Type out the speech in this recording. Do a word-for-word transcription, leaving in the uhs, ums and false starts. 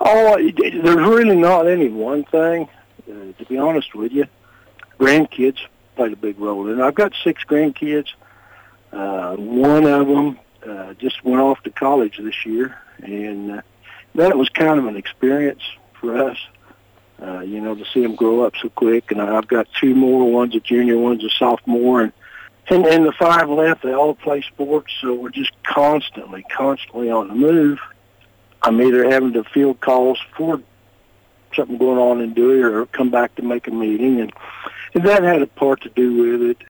Oh, it, it, there's really not any one thing. Uh, to be honest with you, grandkids played a big role in it. I've got six grandkids. Uh, one of them uh, just went off to college this year, and uh, that was kind of an experience for us. Uh, you know, to see them grow up so quick. And I've got two more. One's a junior, one's a sophomore, and and, and the five left. They all play sports, so we're just constantly, constantly on the move. I'm either having to field calls for something going on in Dewey or come back to make a meeting, and, and that had a part to do with it.